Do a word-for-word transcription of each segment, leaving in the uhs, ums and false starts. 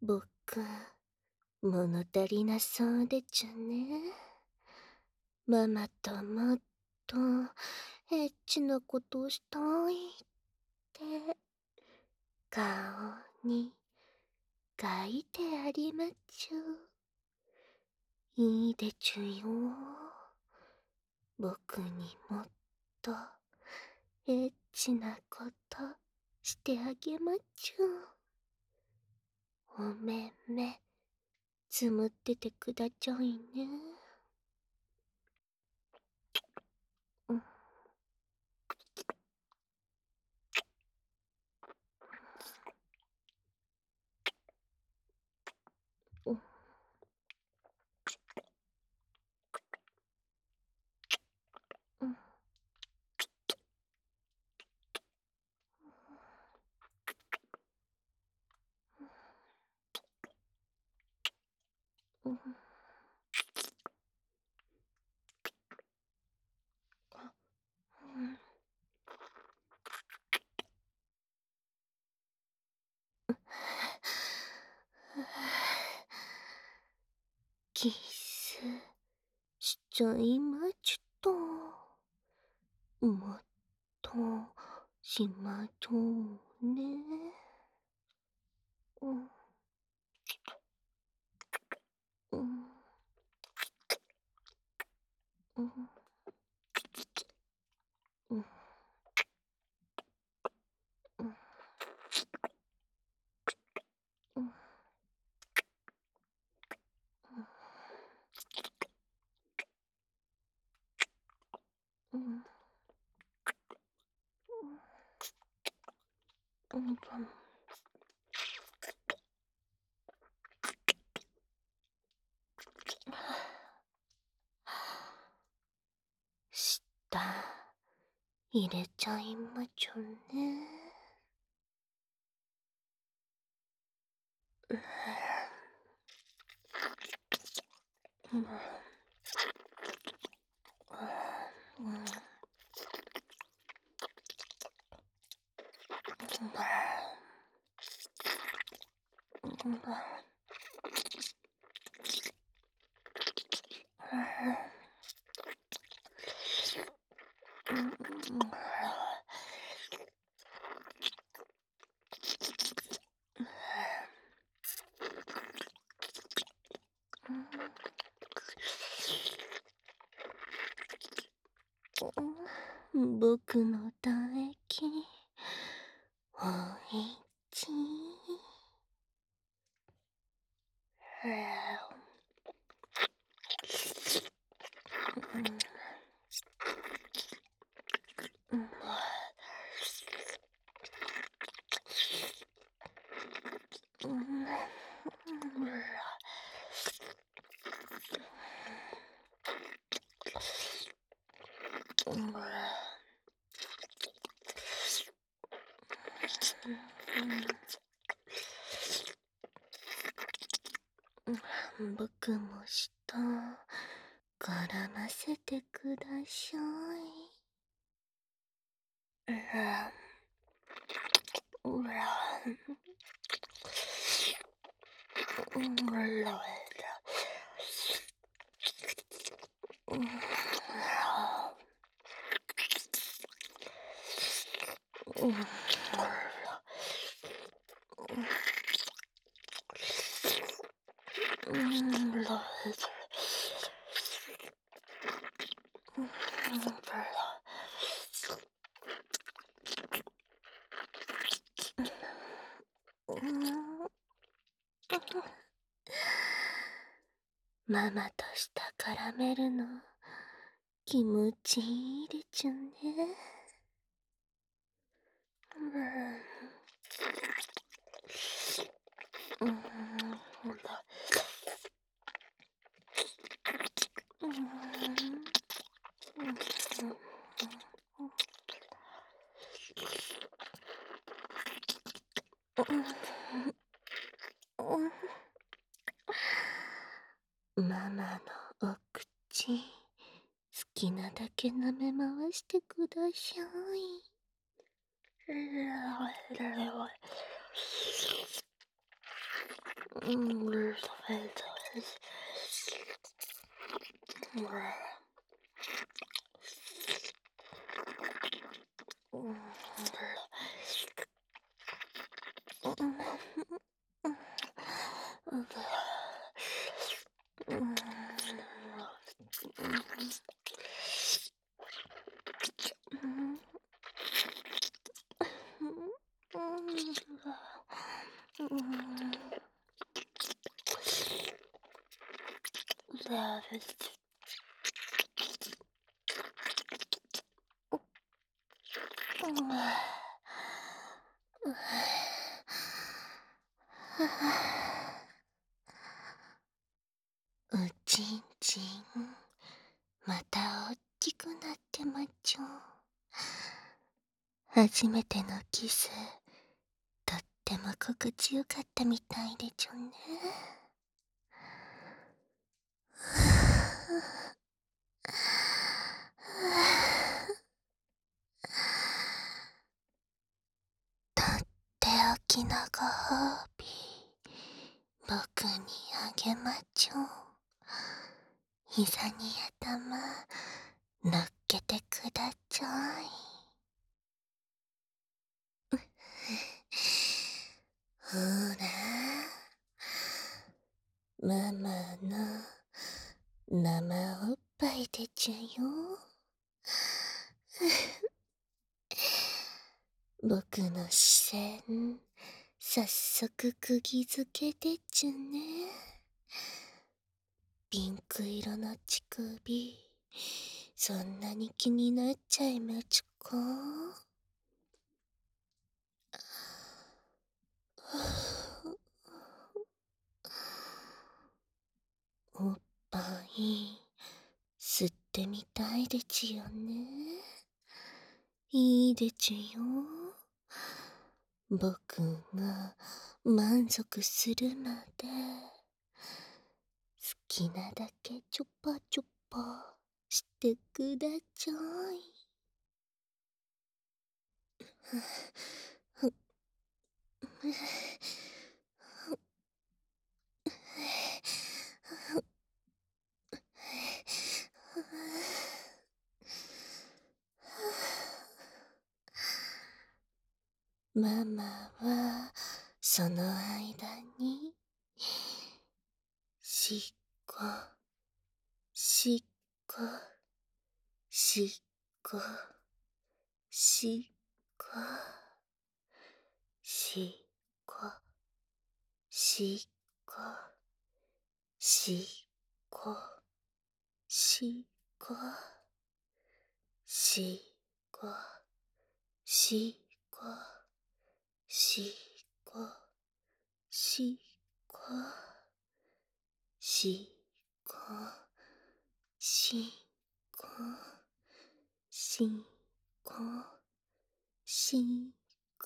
僕、物足りなそうでちゅね。ママともっとエッチなことしたいって顔に書いてありまちゅ。いいでちゅよ。僕にもっとエッチなことしてあげまちゅ。おめめつむっててくだちゃいね。うん。うん。うん。うん。うん。キスしちゃいまちと。もっとしまとうね。うん。うん。うん。うん。うん。うん。うん。うん。舌入れちゃいまちょね。うん。うん。うん。僕の唾液おいちうん。うん。うん。僕も舌絡ませてください。うらうらうん。うん。ママと舌絡めるの気持ちいいでちゅね。うん。うん。うん。ママのお口、好きなだけ舐め回してください。 うちんちん、またおっきくなってまちょ。初めてのキス、とっても心地よかったみたいでちょね。とっておきのご褒美、僕にあげまちょ。膝に頭乗っけてくだちゃい。ほら、ママの生おっぱいでちゅよ。僕の視線、早速釘付けでちゅね。ピンク色の乳首、そんなに気になっちゃいまちゅか。おっぱい、吸ってみたいでちゅよね。いいでちゅよ。僕が満足するまで、好きなだけちょぱちょぱしてくだちゃい。ママはその間にしっこしっこしっこしっこしっこしっこしっこしっこしっこしっこしっこしっこしっこしっこしっこしっこ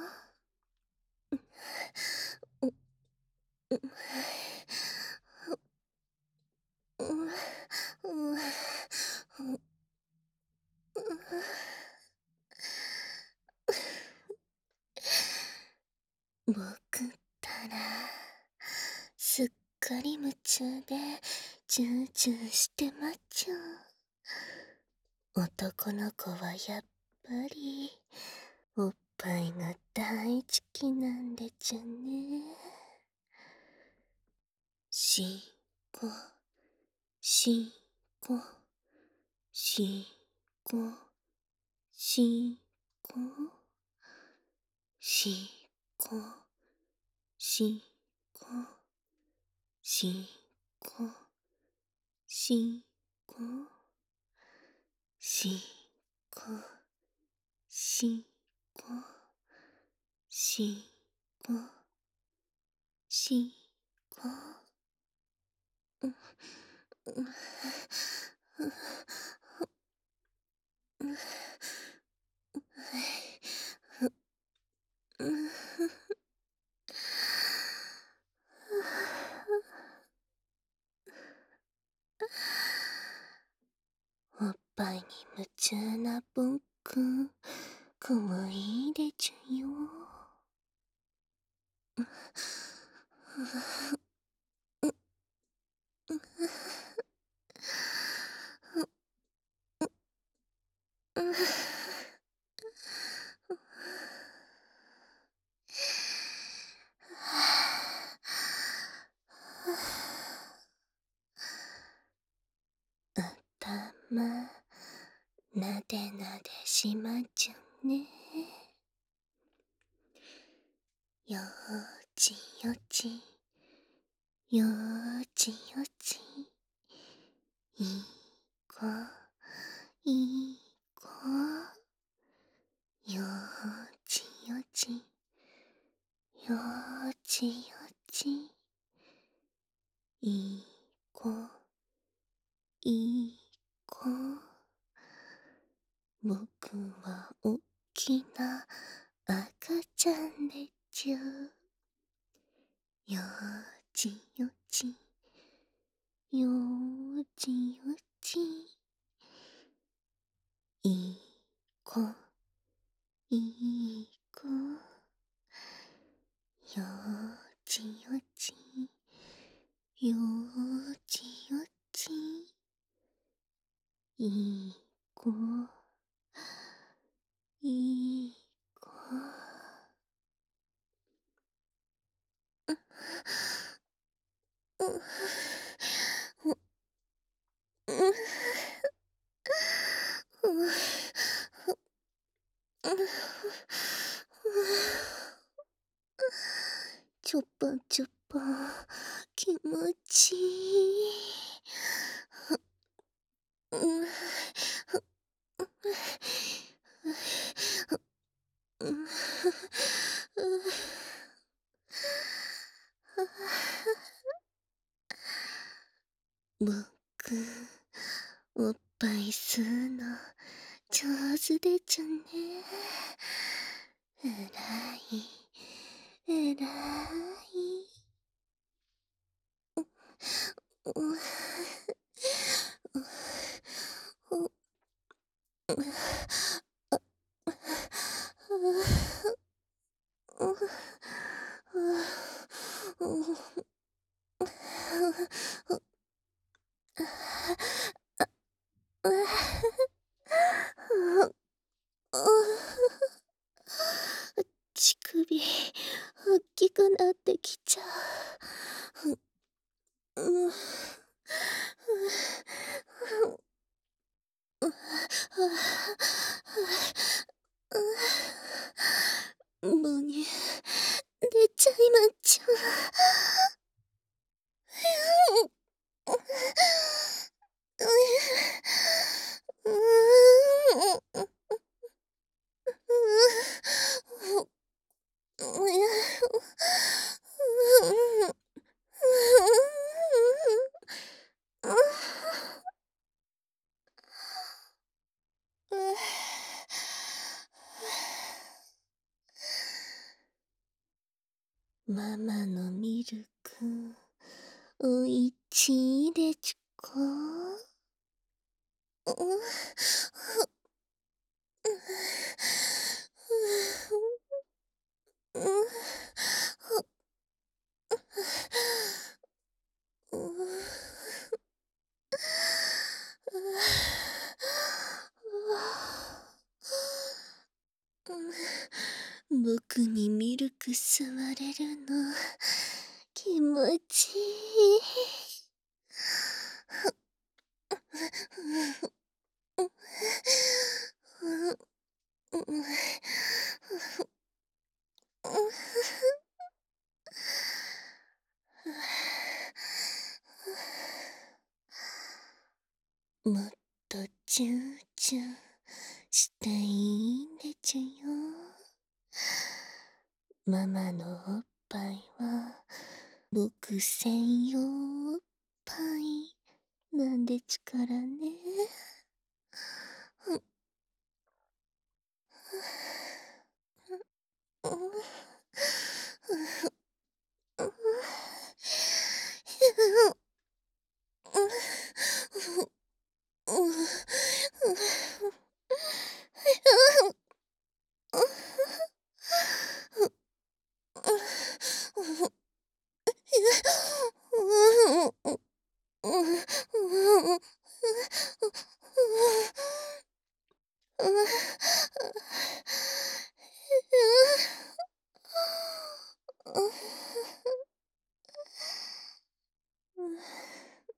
僕ったらすっかり夢中でチューチューしてまっちゃう。男の子はやっぱりおっぱいが大好きなんでちゅね。しっこしっこしっこしっこしっこしっこしっこしっこしっこしっこしっこしっこおっぱいに夢中な僕、かわいいでちゅよ。 しまちゃうね。よちよち、よちよち、いい子、いい子、よちよち、よちよち、いい子、いい子。僕はおっきな赤ちゃんでちゅ。よちよち、よちよち、いい子、いい子、よちよち、よちよち、いい子、いい子。うううちょっぱちょっぱ気持ちいい。僕、おっぱい吸うの上手でちゅね。えらい、えらい。乳首、大きくなってきちゃう。うん母乳、出ちゃいまっちゃママのミルク、おいちいでちゅか。僕にミルク吸われるの気持ちいい。もっとチューチューしたいんでちゅよ。ママのおっぱいは僕専用おっぱいなんでちゅからね。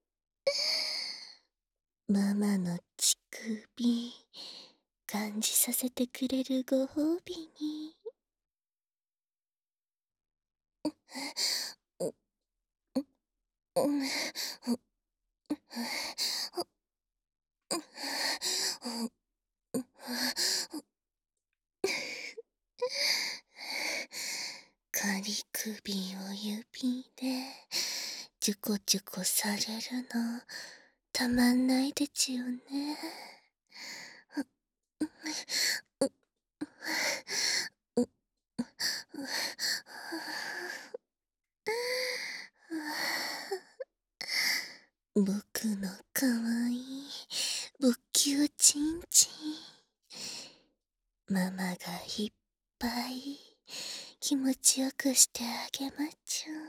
ママの乳首感じさせてくれるご褒美に。う、う、う、う、仮首を指でちょこちょこされるのたまんないでちゅよね。僕のかわいいぶっきゅうちんちん、ママがいっぱい気持ちよくしてあげまちゅ。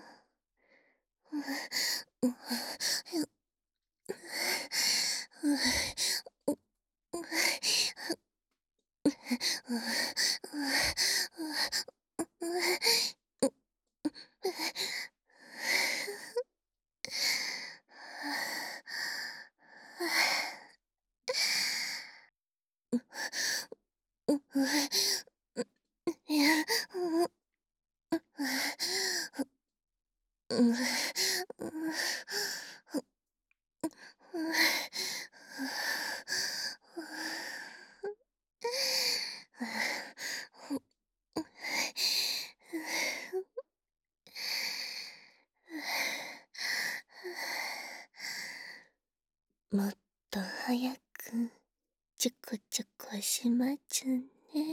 もっと早くちょこちょこしまちゅね。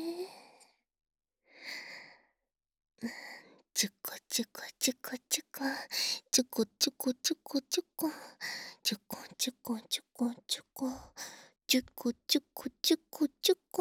ちょこちょこちょこちょこちょこちょこちょこちょこちょこちょこちょこちょこちょこちょこちょこちょこ。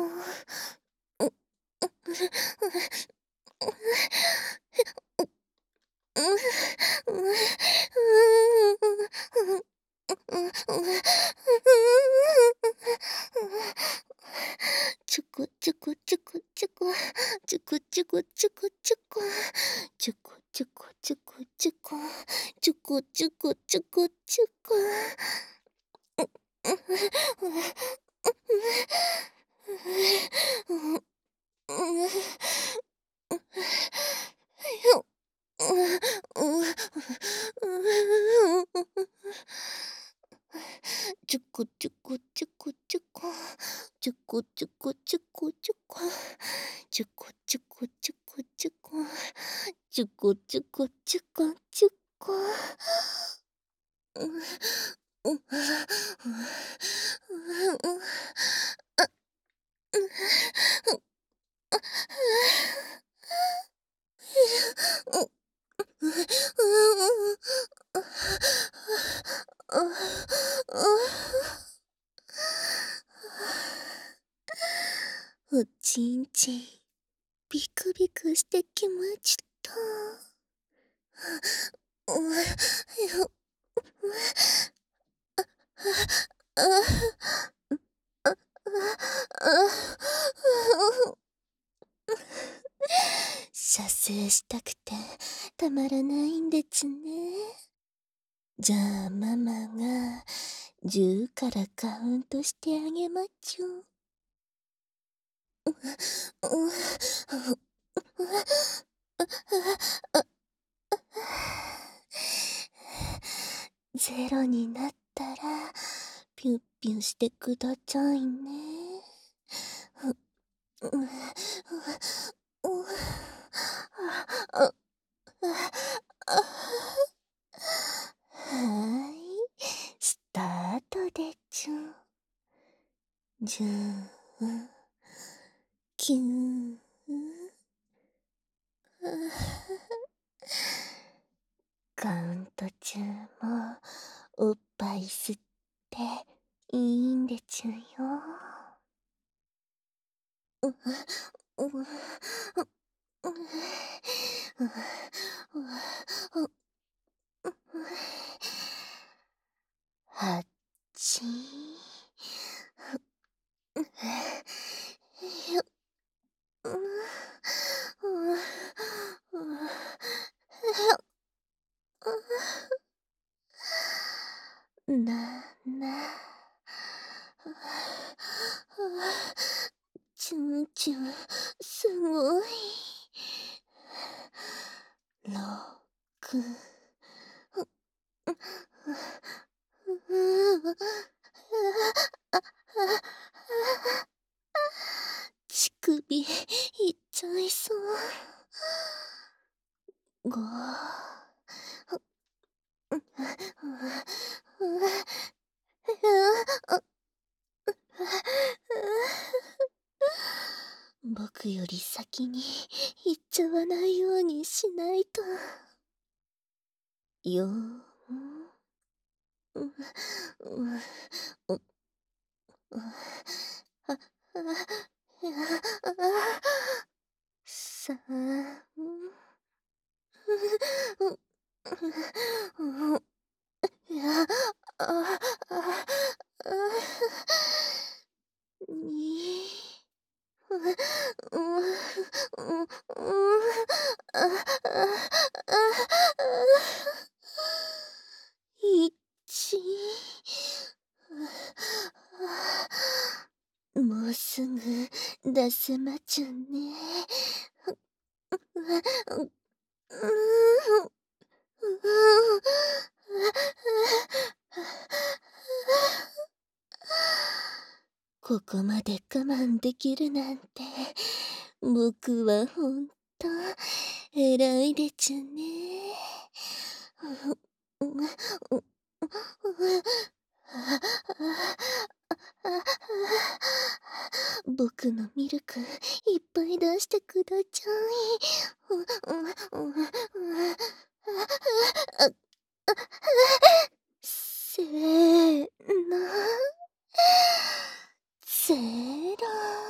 ちょこちょこちょこちょこちょこちょこちょこちょこちょこちょこちょこちょこちょこちょこちょこちょこ。ちょこちょこちょこちょこちょこちょこちょこちょこちょこちょこちょこちょこちょこちょこちょこちょこ。おちんちんビクビクしてきました。射精したくてたまらないんですね。じゃあママがじゅうからカウントしてあげまちゅ。ゼロになったらピュッピュしてくださいね。はい、スタートでちゅ。じゅう、きゅう、カウント中もおっぱい吸っていいんでちゅよ。はっちななちチュンチュン、すごい。ろく、乳首いっちゃいそう。ご、僕より先に行っちゃわないようにしないと。よん、う、う、う、う、あ、さん、いや、あ、あ、に、う、う、う、いち、もうすぐ出せまちゅね。ここまで我慢できるなんて、僕はほんと偉いでちゅね。僕のミルクいっぱい出してくだちゃい。せーの、ゼロ。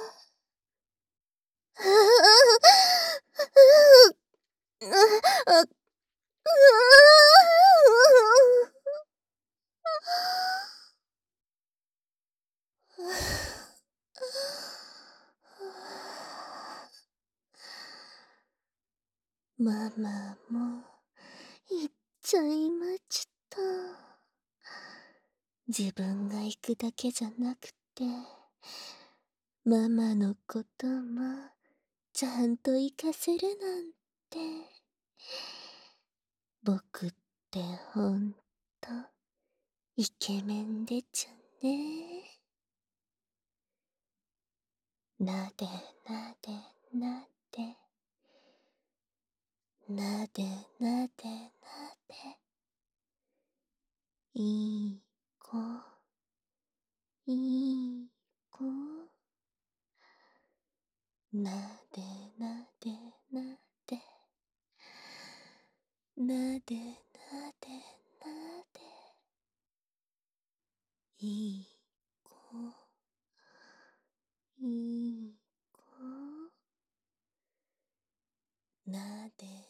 ママも行っちゃいまちった。自分が行くだけじゃなくて、ママのこともちゃんと行かせるなんて。僕ってほんとイケメンでちゅね。なでなでなでなでなでなで、いい子いい子、なでなでなでなでなでなで、いい子いい子、なで